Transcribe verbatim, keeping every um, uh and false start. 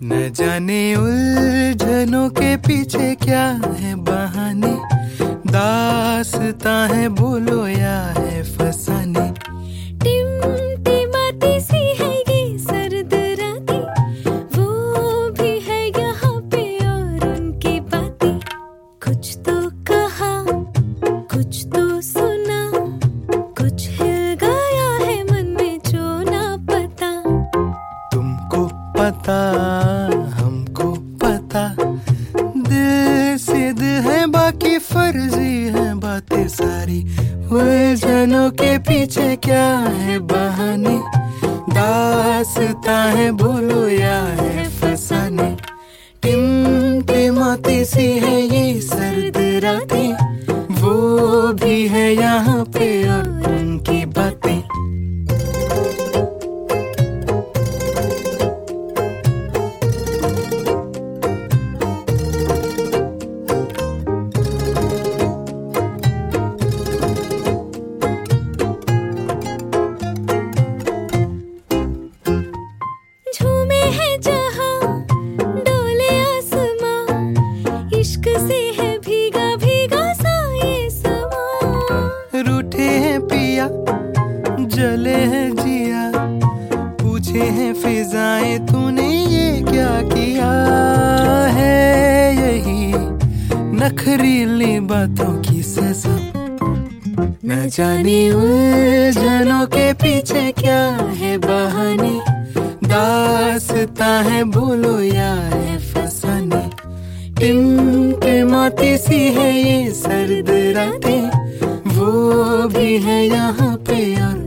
न जाने उलझनों के पीछे क्या है बहाने, दास्तां है बोलो या है फसाने। टिमटिमाती सी है ये सर्द रातें, वो भी है यहाँ पे और उनकी बातें। कुछ तो कहा, कुछ तो सुना, कुछ हिल गया है मन में जो ना पता। तुमको पता हमको पता, दिल से दिल है बाकी फर्जी है बातें सारी। उलझनों के पीछे क्या है बहाने, दास्तां है बोलो या है फसाने। टिमटिमाती सी है ये सर्द रातें, वो भी है यहाँ पे और उनकी बातें। झूमे है जहाँ, डोले आसमां, इश्क से है भीगा भीगा सा ये समा। रूठे हैं पिया, जले हैं जिया, पूछे हैं फिजाएं तूने ये क्या किया है। यही नखरीली बातों की सजा, न जाने उलझनों के पीछे क्या है बहाने, दास्तां है बोलो या है फसाने। टिमटिमाती सी है ये सर्द रातें, वो भी है यहाँ पे और